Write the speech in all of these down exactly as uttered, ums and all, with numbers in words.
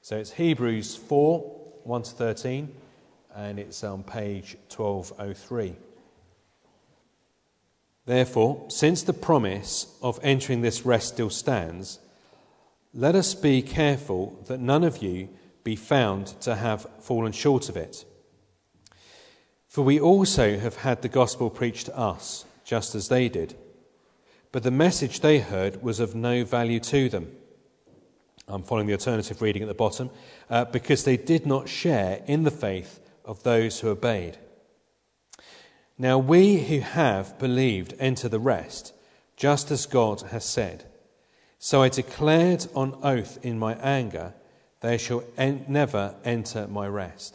So it's Hebrews four, one to thirteen, and it's on page twelve oh three. Therefore, since the promise of entering this rest still stands, let us be careful that none of you be found to have fallen short of it. For we also have had the gospel preached to us, just as they did. But the message they heard was of no value to them. I'm following the alternative reading at the bottom, uh, because they did not share in the faith of those who obeyed. Now we who have believed enter the rest, just as God has said. So I declared on oath in my anger, they shall en- never enter my rest.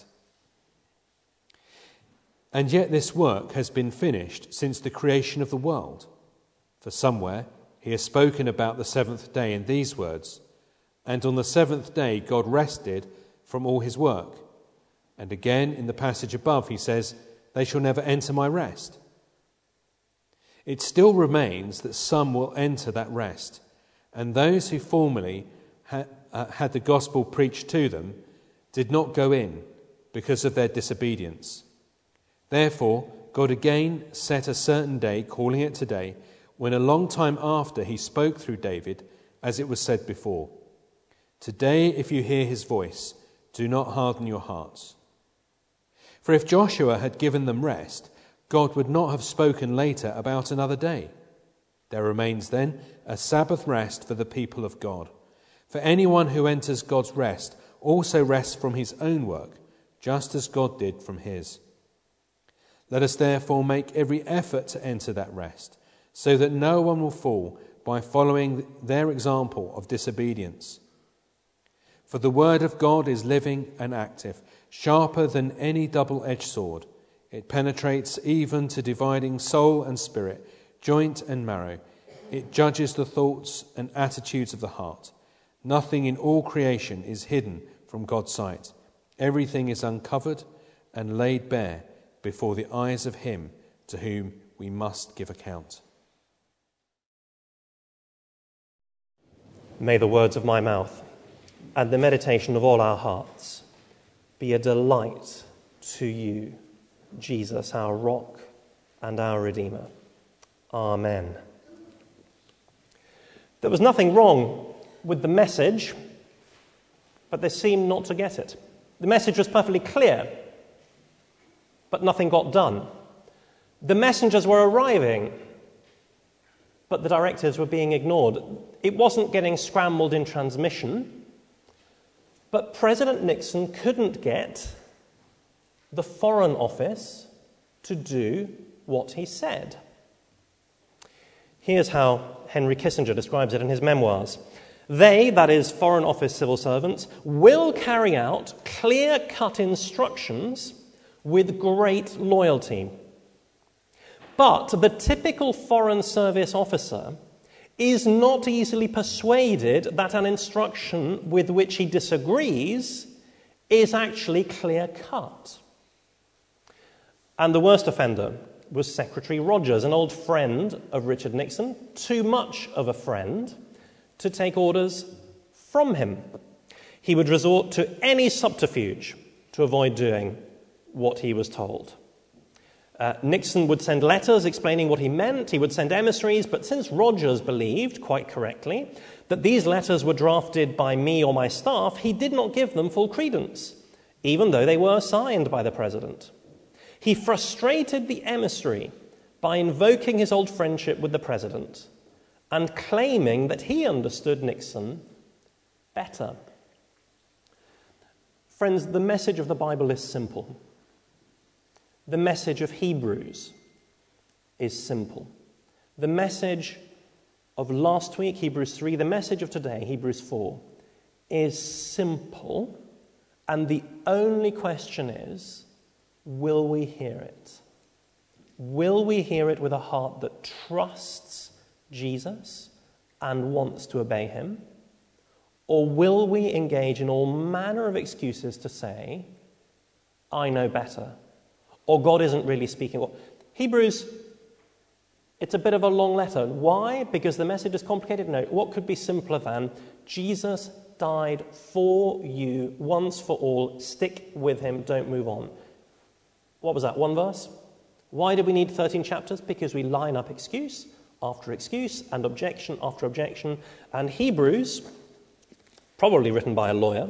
And yet this work has been finished since the creation of the world. For somewhere he has spoken about the seventh day in these words, and on the seventh day God rested from all his work. And again in the passage above he says, they shall never enter my rest. It still remains that some will enter that rest, and those who formerly ha- uh, had the gospel preached to them did not go in because of their disobedience. Therefore, God again set a certain day, calling it today, when a long time after he spoke through David, as it was said before, today, if you hear his voice, do not harden your hearts. For if Joshua had given them rest, God would not have spoken later about another day. There remains then a Sabbath rest for the people of God. For anyone who enters God's rest also rests from his own work, just as God did from his. Let us therefore make every effort to enter that rest, so that no one will fall by following their example of disobedience. For the word of God is living and active, sharper than any double-edged sword. It penetrates even to dividing soul and spirit, joint and marrow. It judges the thoughts and attitudes of the heart. Nothing in all creation is hidden from God's sight. Everything is uncovered and laid bare before the eyes of him to whom we must give account. May the words of my mouth and the meditation of all our hearts be a delight to you, Jesus, our rock and our Redeemer. Amen. There was nothing wrong with the message, but they seemed not to get it. The message was perfectly clear, but nothing got done. The messengers were arriving, but the directives were being ignored. It wasn't getting scrambled in transmission, but President Nixon couldn't get the Foreign Office to do what he said. Here's how Henry Kissinger describes it in his memoirs. They, that is, Foreign Office civil servants, will carry out clear-cut instructions with great loyalty. But the typical Foreign Service officer is not easily persuaded that an instruction with which he disagrees is actually clear-cut. And the worst offender was Secretary Rogers, an old friend of Richard Nixon, too much of a friend to take orders from him. He would resort to any subterfuge to avoid doing what he was told. Uh, Nixon would send letters explaining what he meant. He would send emissaries, but since Rogers believed, quite correctly, that these letters were drafted by me or my staff, he did not give them full credence, even though they were signed by the president. He frustrated the emissary by invoking his old friendship with the president and claiming that he understood Nixon better. Friends, the message of the Bible is simple. The message of Hebrews is simple. The message of last week, Hebrews three, the message of today, Hebrews four, is simple, and the only question is, will we hear it? Will we hear it with a heart that trusts Jesus and wants to obey him? Or will we engage in all manner of excuses to say, I know better, or God isn't really speaking? Well, Hebrews, it's a bit of a long letter. Why? Because the message is complicated? No. What could be simpler than Jesus died for you once for all. Stick with him, don't move on. What was that, one verse? Why did we need thirteen chapters? Because we line up excuse after excuse and objection after objection. And Hebrews, probably written by a lawyer,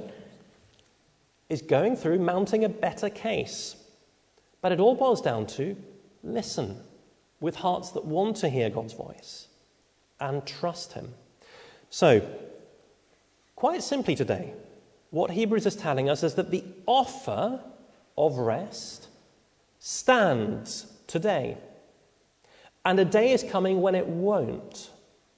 is going through mounting a better case. But it all boils down to listen with hearts that want to hear God's voice and trust him. So, quite simply today, what Hebrews is telling us is that the offer of rest stands today. And a day is coming when it won't.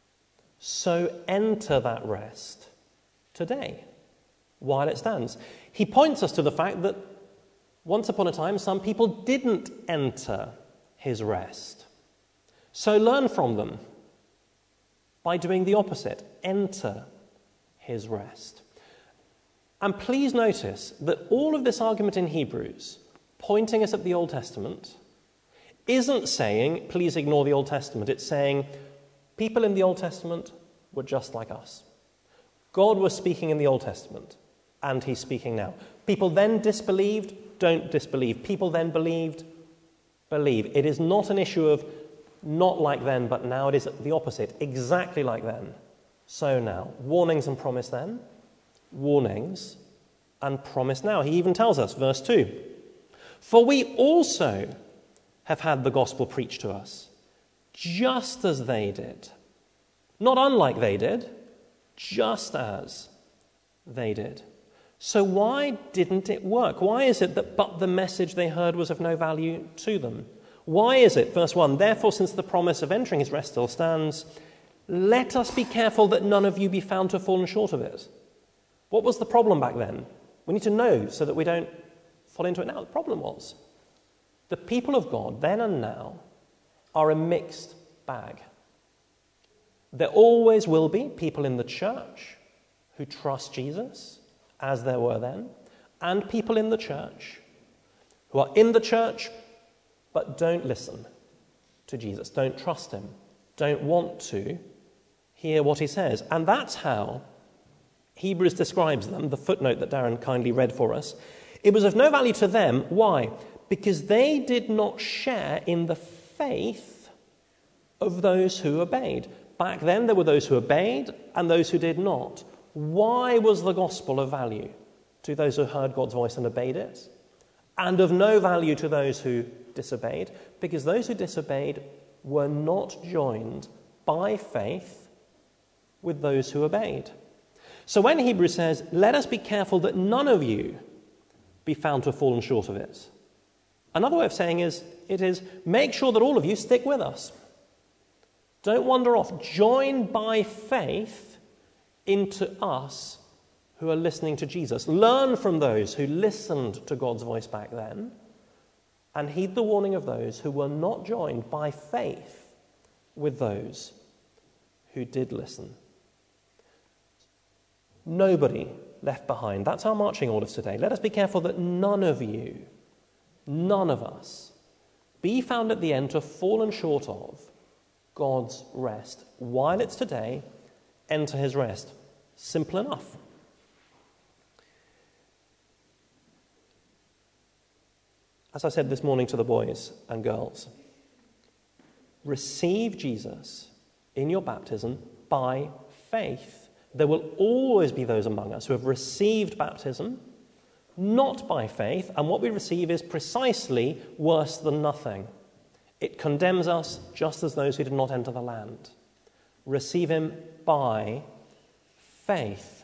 So enter that rest today while it stands. He points us to the fact that once upon a time some people didn't enter his rest. So learn from them by doing the opposite. Enter his rest. And please notice that all of this argument in Hebrews, pointing us at the Old Testament, isn't saying, please ignore the Old Testament. It's saying, people in the Old Testament were just like us. God was speaking in the Old Testament, and he's speaking now. People then disbelieved, don't disbelieve. People then believed, believe. It is not an issue of not like then, but now. It is the opposite, exactly like then. So now, warnings and promise then, warnings and promise now. He even tells us, verse two, for we also have had the gospel preached to us, just as they did. Not unlike they did, just as they did. So why didn't it work? Why is it that but the message they heard was of no value to them? Why is it, verse one, therefore since the promise of entering his rest still stands, let us be careful that none of you be found to have fallen short of it. What was the problem back then? We need to know so that we don't fall into it now. The problem was the people of God, then and now, are a mixed bag. There always will be people in the church who trust Jesus, as there were then, and people in the church who are in the church but don't listen to Jesus, don't trust him, don't want to hear what he says. And that's how Hebrews describes them, the footnote that Darren kindly read for us. It was of no value to them. Why? Because they did not share in the faith of those who obeyed. Back then there were those who obeyed and those who did not. Why was the gospel of value to those who heard God's voice and obeyed it, and of no value to those who disobeyed? Because those who disobeyed were not joined by faith with those who obeyed. So when Hebrews says, let us be careful that none of you be found to have fallen short of it, another way of saying is, it is, make sure that all of you stick with us. Don't wander off. Join by faith into us who are listening to Jesus. Learn from those who listened to God's voice back then, and heed the warning of those who were not joined by faith with those who did listen. Nobody left behind. That's our marching orders today. Let us be careful that none of you, none of us, be found at the end to have fallen short of God's rest. While it's today, enter his rest. Simple enough. As I said this morning to the boys and girls, receive Jesus in your baptism by faith. There will always be those among us who have received baptism not by faith, and what we receive is precisely worse than nothing. It condemns us just as those who did not enter the land. Receive him by faith.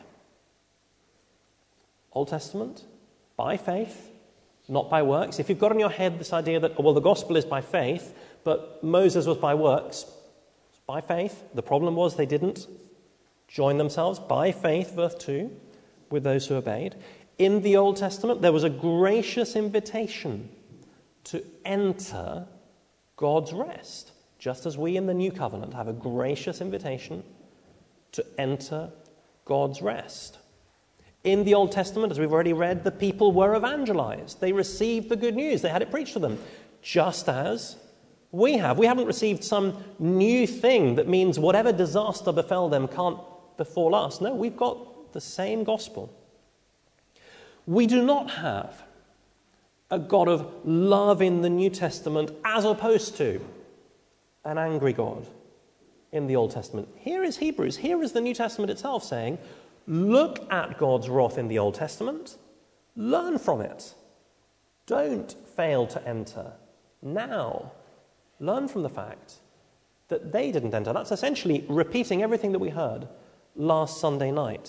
Old Testament, by faith, not by works. If you've got in your head this idea that, oh, well, the gospel is by faith, but Moses was by works, it's by faith. The problem was they didn't join themselves by faith, verse two, with those who obeyed. In the Old Testament, there was a gracious invitation to enter God's rest, just as we in the New Covenant have a gracious invitation to enter God's rest. In the Old Testament, as we've already read, the people were evangelized. They received the good news. They had it preached to them, just as we have. We haven't received some new thing that means whatever disaster befell them can't befall us. No, we've got the same gospel. We do not have a God of love in the New Testament as opposed to an angry God in the Old Testament. Here is Hebrews, here is the New Testament itself saying, look at God's wrath in the Old Testament, learn from it. Don't fail to enter now. Learn from the fact that they didn't enter. That's essentially repeating everything that we heard last Sunday night.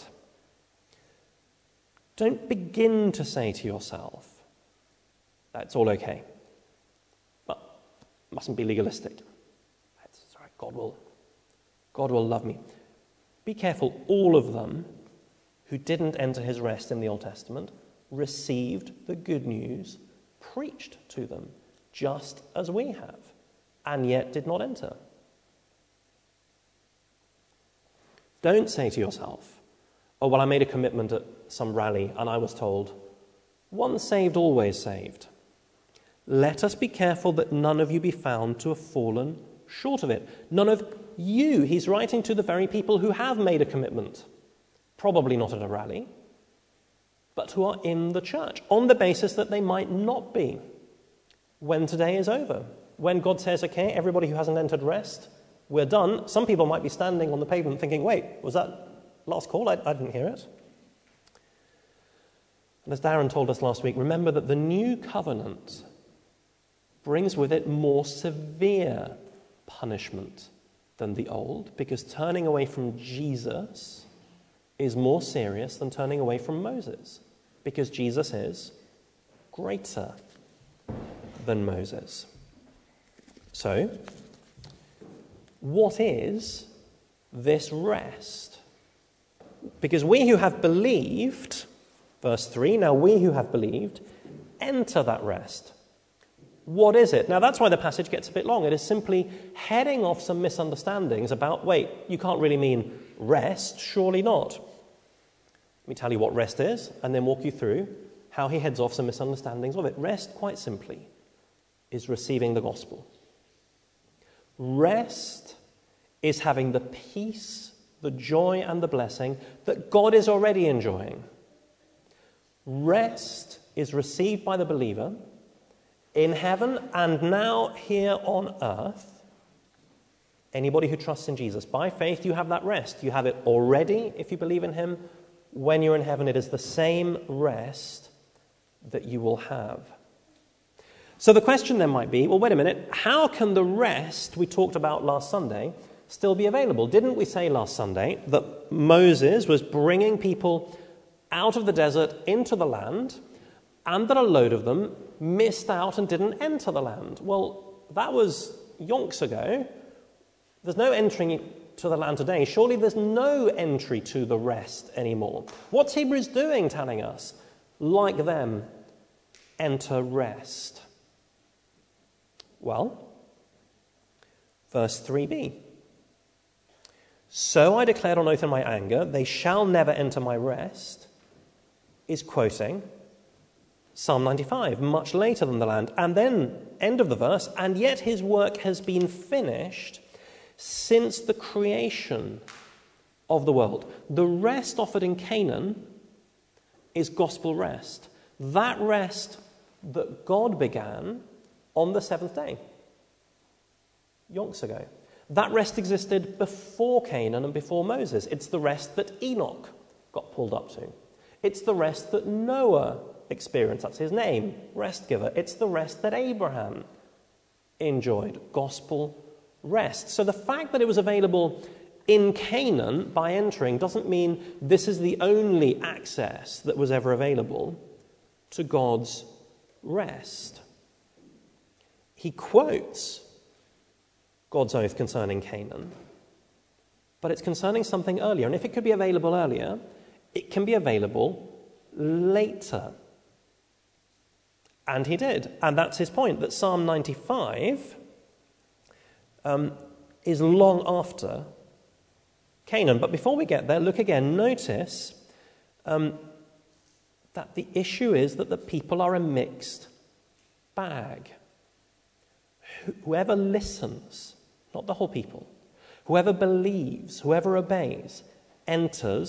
Don't begin to say to yourself, that's all okay, but mustn't be legalistic. That's all right, God will, God will love me. Be careful, all of them who didn't enter his rest in the Old Testament received the good news preached to them, just as we have, and yet did not enter. Don't say to yourself, oh, well, I made a commitment at some rally and I was told, once saved, always saved. Let us be careful that none of you be found to have fallen short of it. None of you. He's writing to the very people who have made a commitment, probably not at a rally, but who are in the church, on the basis that they might not be when today is over. When God says, okay, everybody who hasn't entered rest, we're done. Some people might be standing on the pavement thinking, wait, was that last call? I, I didn't hear it. And as Darren told us last week, remember that the new covenant brings with it more severe punishment than the old, because turning away from Jesus is more serious than turning away from Moses, because Jesus is greater than Moses. So, what is this rest? Because we who have believed, verse three, now we who have believed, enter that rest. What is it? Now that's why the passage gets a bit long. It is simply heading off some misunderstandings about, wait, you can't really mean rest, surely not. Let me tell you what rest is, and then walk you through how he heads off some misunderstandings of it. Rest, quite simply, is receiving the gospel. Rest is having the peace, the joy, and the blessing that God is already enjoying. Rest is received by the believer in heaven and now here on earth. Anybody who trusts in Jesus, by faith, you have that rest. You have it already if you believe in him. When you're in heaven, it is the same rest that you will have. So the question then might be, well, wait a minute, how can the rest we talked about last Sunday still be available? Didn't we say last Sunday that Moses was bringing people out of the desert into the land, and that a load of them missed out and didn't enter the land? Well, that was yonks ago. There's no entering to the land today. Surely there's no entry to the rest anymore. What's Hebrews doing, telling us? Like them, enter rest. Well, verse three b. So I declared on oath in my anger, they shall never enter my rest, is quoting Psalm ninety-five, much later than the land. And then, end of the verse, and yet his work has been finished since the creation of the world. The rest offered in Canaan is gospel rest. That rest that God began on the seventh day, yonks ago. That rest existed before Canaan and before Moses. It's the rest that Enoch got pulled up to. It's the rest that Noah experienced. That's his name, rest giver. It's the rest that Abraham enjoyed, gospel rest. So the fact that it was available in Canaan by entering doesn't mean this is the only access that was ever available to God's rest. He quotes God's oath concerning Canaan, but it's concerning something earlier. And if it could be available earlier, it can be available later. And he did. And that's his point, that Psalm ninety-five um, is long after Canaan. But before we get there, look again. Notice um, that the issue is that the people are a mixed bag. Whoever listens, not the whole people, whoever believes, whoever obeys, enters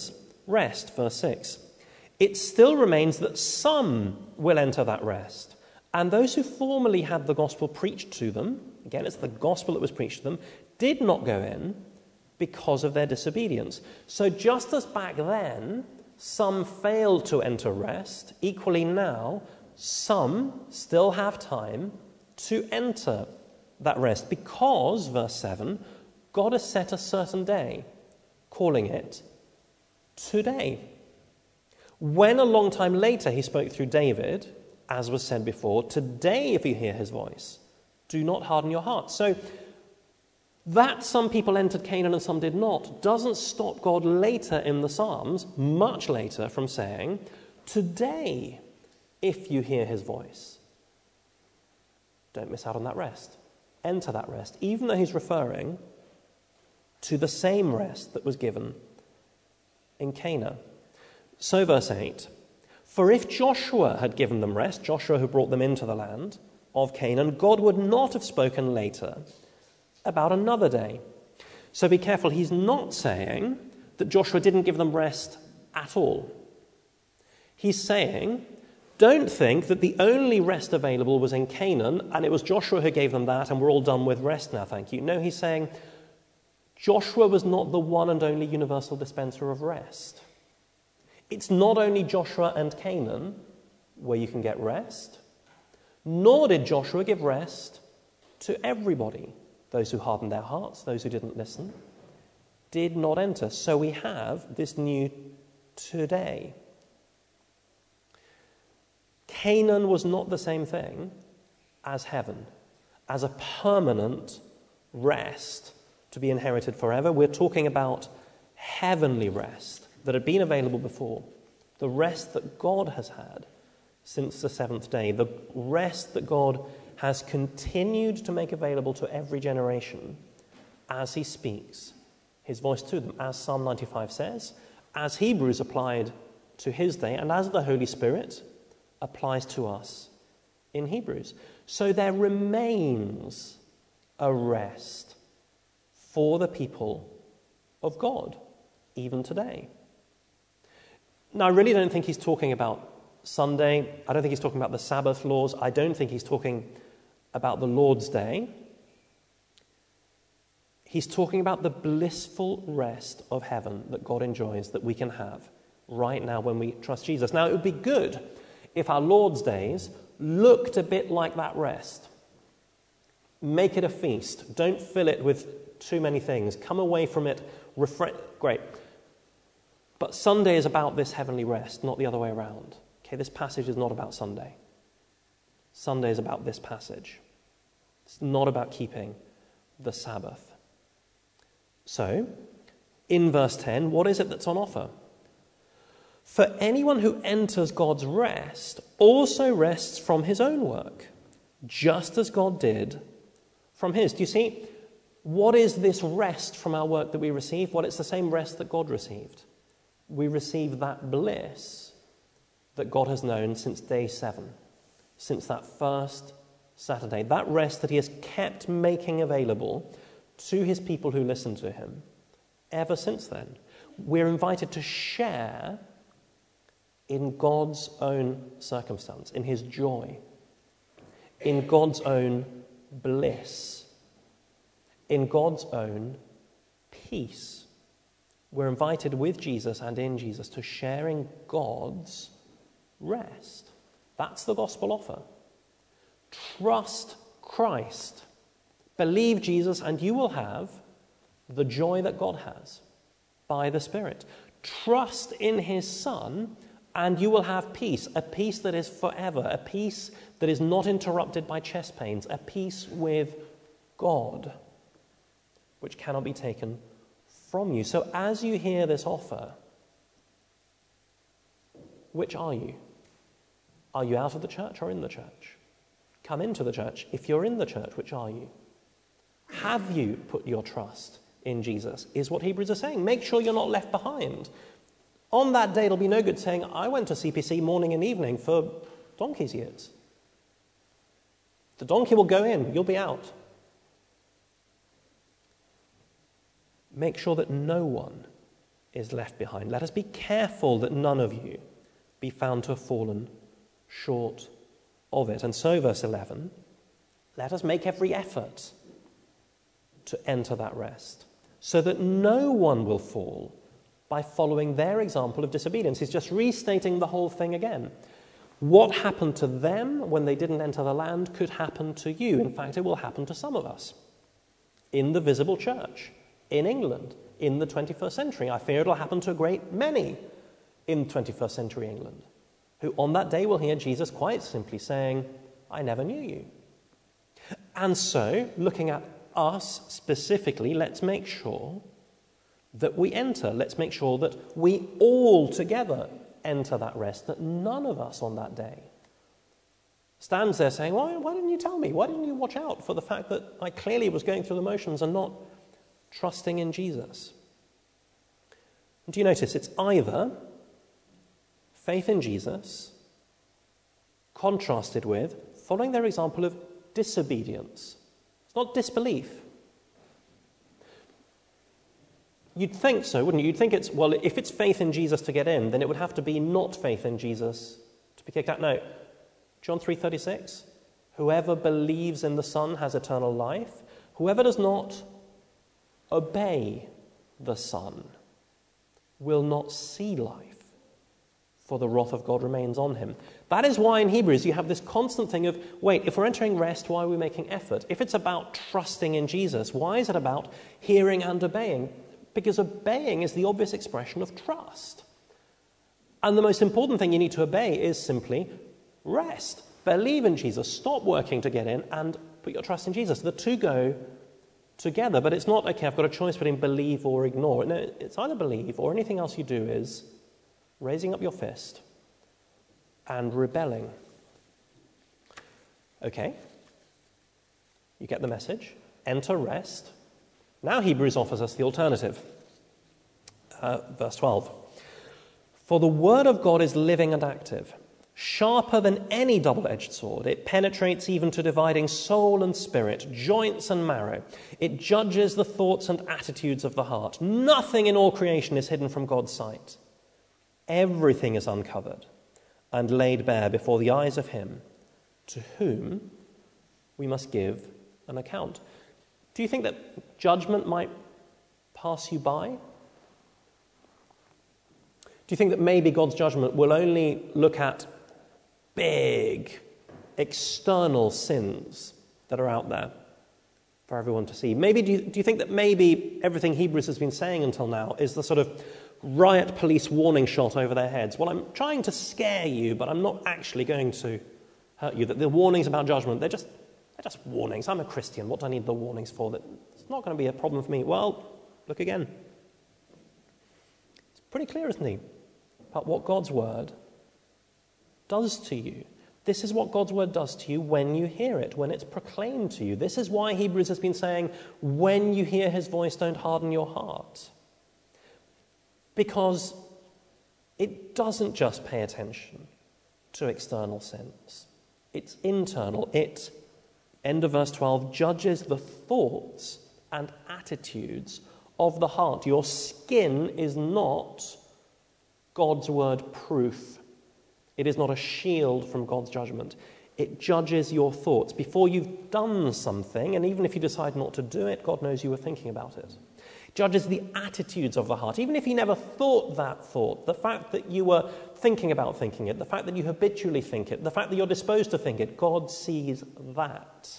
rest, verse six. It still remains that some will enter that rest. And those who formerly had the gospel preached to them, again, it's the gospel that was preached to them, did not go in because of their disobedience. So just as back then, some failed to enter rest, equally now, some still have time to enter that rest because, verse seven, God has set a certain day, calling it today. When a long time later he spoke through David, as was said before, today if you hear his voice, do not harden your hearts. So that some people entered Canaan and some did not doesn't stop God later in the Psalms, much later, from saying, today if you hear his voice, don't miss out on that rest. Enter that rest, even though he's referring to the same rest that was given in Canaan. So verse eight, for if Joshua had given them rest, Joshua who brought them into the land of Canaan, God would not have spoken later about another day. So be careful, he's not saying that Joshua didn't give them rest at all. He's saying, don't think that the only rest available was in Canaan and it was Joshua who gave them that and we're all done with rest now, thank you. No, he's saying Joshua was not the one and only universal dispenser of rest. It's not only Joshua and Canaan where you can get rest, nor did Joshua give rest to everybody. Those who hardened their hearts, those who didn't listen, did not enter. So we have this new today. Canaan was not the same thing as heaven, as a permanent rest to be inherited forever. We're talking about heavenly rest that had been available before, the rest that God has had since the seventh day, the rest that God has continued to make available to every generation as he speaks his voice to them, as Psalm ninety-five says, as Hebrews applied to his day, and as the Holy Spirit applies to us in Hebrews. So there remains a rest for the people of God, even today. Now, I really don't think he's talking about Sunday. I don't think he's talking about the Sabbath laws. I don't think he's talking about the Lord's Day. He's talking about the blissful rest of heaven that God enjoys, that we can have right now when we trust Jesus. Now, it would be good if our Lord's days looked a bit like that rest. Make it a feast. Don't fill it with too many things. Come away from it refreshed. Great. But Sunday is about this heavenly rest, not the other way around. Okay, this passage is not about Sunday. Sunday is about this passage. It's not about keeping the Sabbath. So, in verse ten, what is it that's on offer? For anyone who enters God's rest also rests from his own work, just as God did from his. Do you see? What is this rest from our work that we receive? Well, it's the same rest that God received. We receive that bliss that God has known since day seven, since that first Saturday, that rest that he has kept making available to his people who listen to him ever since then. We're invited to share in God's own circumstance, in his joy, in God's own bliss, in God's own peace. We're invited with Jesus and in Jesus to share in God's rest. That's the gospel offer. Trust Christ. Believe Jesus and you will have the joy that God has by the Spirit. Trust in his Son and you will have peace, a peace that is forever, a peace that is not interrupted by chest pains, a peace with God, which cannot be taken from you. So as you hear this offer, which are you? Are you out of the church or in the church? Come into the church. If you're in the church, which are you? Have you put your trust in Jesus? Is what Hebrews are saying. Make sure you're not left behind. On that day, it'll be no good saying, I went to C P C morning and evening for donkey's years. The donkey will go in, you'll be out. Make sure that no one is left behind. Let us be careful that none of you be found to have fallen short of it. And so, verse eleven, let us make every effort to enter that rest, so that no one will fall by following their example of disobedience. He's just restating the whole thing again. What happened to them when they didn't enter the land could happen to you. In fact, it will happen to some of us in the visible church, in England, in the twenty-first century. I fear it'll happen to a great many in twenty-first century England, who on that day will hear Jesus quite simply saying, I never knew you. And so, looking at us specifically, let's make sure that we enter. Let's make sure that we all together enter that rest, that none of us on that day stands there saying, why, why didn't you tell me? Why didn't you watch out for the fact that I clearly was going through the motions and not trusting in Jesus? And do you notice it's either faith in Jesus contrasted with following their example of disobedience. It's not disbelief. You'd think so, wouldn't you? You'd think it's, well, if it's faith in Jesus to get in, then it would have to be not faith in Jesus to be kicked out. No. John three thirty-six, whoever believes in the Son has eternal life. Whoever does not obey the Son will not see life, for the wrath of God remains on him. That is why in Hebrews you have this constant thing of, wait, if we're entering rest, why are we making effort? If it's about trusting in Jesus, why is it about hearing and obeying? Because obeying is the obvious expression of trust. And the most important thing you need to obey is simply rest. Believe in Jesus. Stop working to get in and put your trust in Jesus. The two go together, but it's not, okay, I've got a choice between believe or ignore. No, it's either believe or anything else you do is raising up your fist and rebelling. Okay, you get the message. Enter rest. Now Hebrews offers us the alternative. Uh, verse twelve. For the word of God is living and active, sharper than any double-edged sword. It penetrates even to dividing soul and spirit, joints and marrow. It judges the thoughts and attitudes of the heart. Nothing in all creation is hidden from God's sight. Everything is uncovered and laid bare before the eyes of him to whom we must give an account. Do you think that judgment might pass you by? Do you think that maybe God's judgment will only look at big, external sins that are out there for everyone to see? Maybe do you, do you think that maybe everything Hebrews has been saying until now is the sort of riot police warning shot over their heads? Well, I'm trying to scare you, but I'm not actually going to hurt you. That the warnings about judgment, they're just they're just warnings. I'm a Christian. What do I need the warnings for? That it's not going to be a problem for me. Well, look again. It's pretty clear, isn't he, about what God's word does to you. This is what God's word does to you when you hear it, when it's proclaimed to you. This is why Hebrews has been saying, when you hear his voice, don't harden your heart. Because it doesn't just pay attention to external sins. It's internal. It, end of verse twelve, judges the thoughts and attitudes of the heart. Your skin is not God's word proof. It is not a shield from God's judgment. It judges your thoughts. Before you've done something, and even if you decide not to do it, God knows you were thinking about it. It judges the attitudes of the heart. Even if you never thought that thought, the fact that you were thinking about thinking it, the fact that you habitually think it, the fact that you're disposed to think it, God sees that.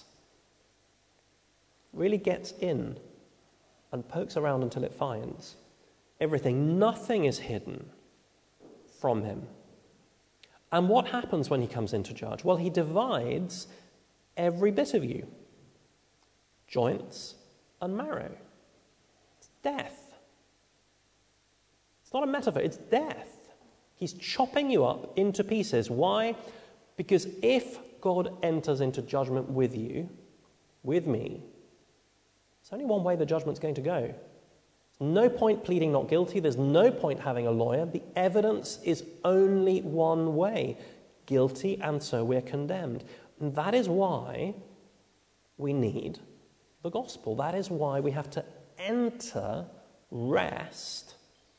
Really gets in and pokes around until it finds everything. Nothing is hidden from him. And what happens when he comes in to judge? Well, he divides every bit of you. Joints and marrow. It's death. It's not a metaphor, it's death. He's chopping you up into pieces. Why? Because if God enters into judgment with you, with me, there's only one way the judgment's going to go. No point pleading not guilty. There's no point having a lawyer. The evidence is only one way. Guilty, and so we're condemned. And that is why we need the gospel. That is why we have to enter rest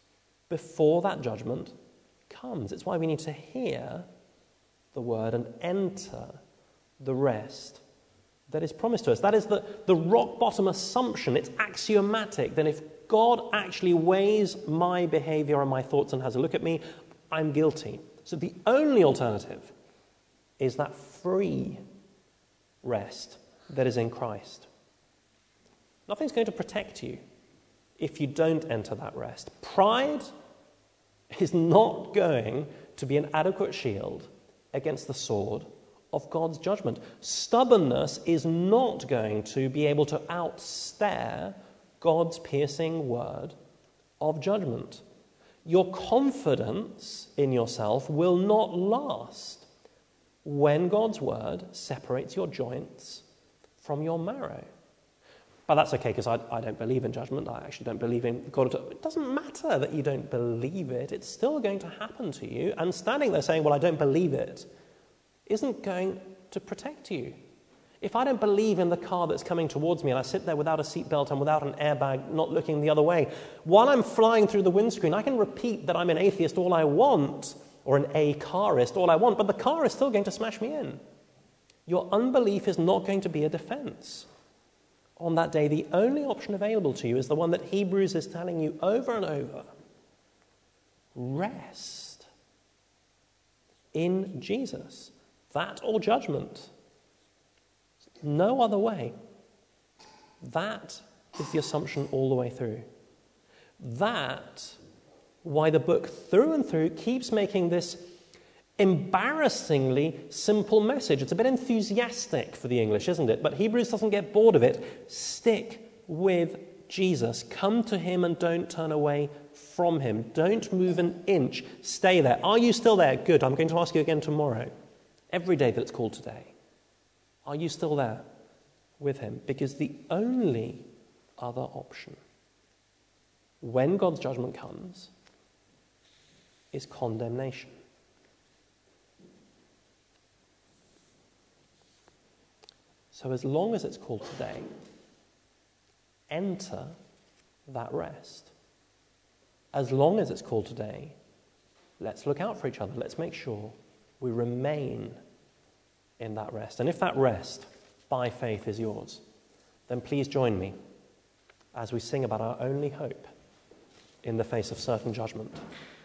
before that judgment comes. It's why we need to hear the word and enter the rest that is promised to us. That is the, the rock-bottom assumption. It's axiomatic that if God actually weighs my behavior and my thoughts and has a look at me, I'm guilty. So the only alternative is that free rest that is in Christ. Nothing's going to protect you if you don't enter that rest. Pride is not going to be an adequate shield against the sword of God's judgment. Stubbornness is not going to be able to outstare God's piercing word of judgment. Your confidence in yourself will not last when God's word separates your joints from your marrow. But that's okay, because I, I don't believe in judgment. I actually don't believe in God. It doesn't matter that you don't believe it. It's still going to happen to you. And standing there saying, well, I don't believe it, isn't going to protect you. If I don't believe in the car that's coming towards me and I sit there without a seatbelt and without an airbag, not looking the other way, while I'm flying through the windscreen, I can repeat that I'm an atheist all I want, or an a-carist all I want, but the car is still going to smash me in. Your unbelief is not going to be a defense. On that day, the only option available to you is the one that Hebrews is telling you over and over. Rest in Jesus. That or judgment. No other way. That is the assumption all the way through. That, why the book through and through keeps making this embarrassingly simple message. It's a bit enthusiastic for the English, isn't it? But Hebrews doesn't get bored of it. Stick with Jesus. Come to him and don't turn away from him. Don't move an inch. Stay there. Are you still there? Good. I'm going to ask you again tomorrow. Every day that it's called today. Are you still there with him? Because the only other option, when God's judgment comes, is condemnation. So as long as it's called today, enter that rest. As long as it's called today, let's look out for each other. Let's make sure we remain in that rest. And if that rest, by faith, is yours, then please join me as we sing about our only hope in the face of certain judgment.